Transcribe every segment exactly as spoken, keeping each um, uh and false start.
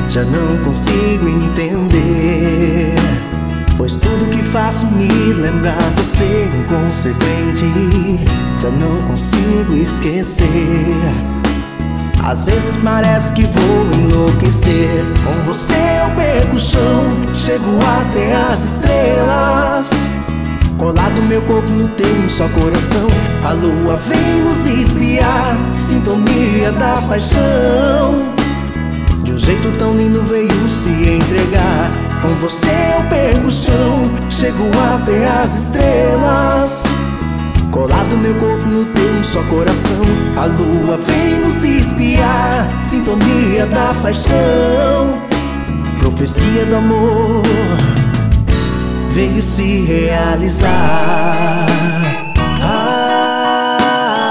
já não consigo entender, pois tudo que faço me lembra você. Inconsequente, já não consigo esquecer. Às vezes parece que vou enlouquecer. Com você eu perco o chão, chego até as estrelas. Colado meu corpo no teu, um só coração. A lua vem nos espiar, sintonia da paixão. De um jeito tão lindo veio se entregar. Com você eu perco o chão, chego até as estrelas. Colado meu corpo no teu, um só coração. A lua vem nos espiar, sintonia da paixão. Profecia do amor veio se realizar. Ah,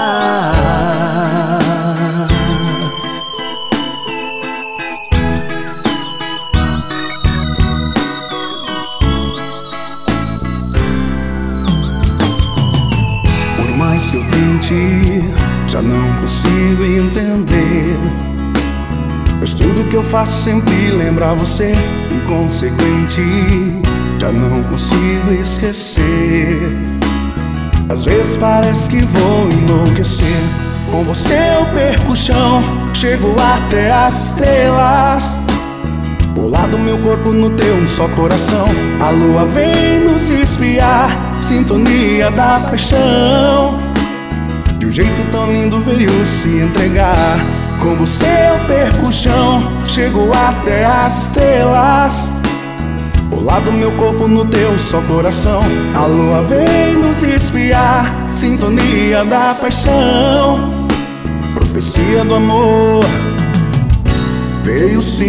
por mais que eu tente, já não consigo entender, pois tudo que eu faço sempre lembra você. Inconsequente, já não consigo esquecer. Às vezes parece que vou enlouquecer. Com você eu perco o chão, chego até as estrelas. Colado meu corpo no teu, um só coração. A lua vem nos espiar, sintonia da paixão. De um jeito tão lindo veio se entregar. Com você eu perco o chão, chego até as estrelas. Colado meu corpo no teu, só coração. A lua vem nos espiar, sintonia da paixão. Profecia do amor veio se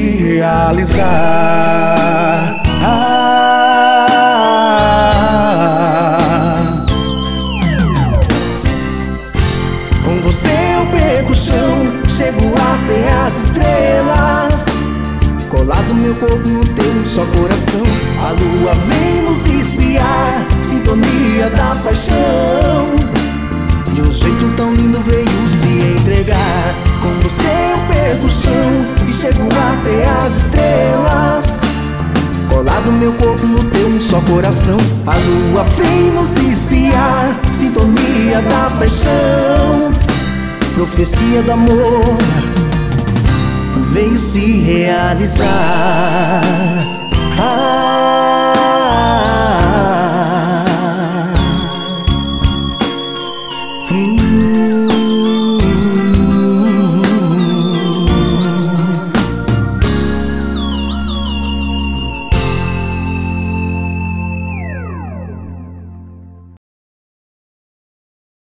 realizar. Ah, com você eu perco o chão, chego até as estrelas. Colado meu corpo no teu, um só coração. A lua vem nos espiar, sintonia da paixão. De um jeito tão lindo veio se entregar. Com você eu perco o chão e chego até as estrelas. Colado meu corpo no teu, um só coração. A lua vem nos espiar, sintonia da paixão. Profecia do amor veio se realizar. Ah, hum.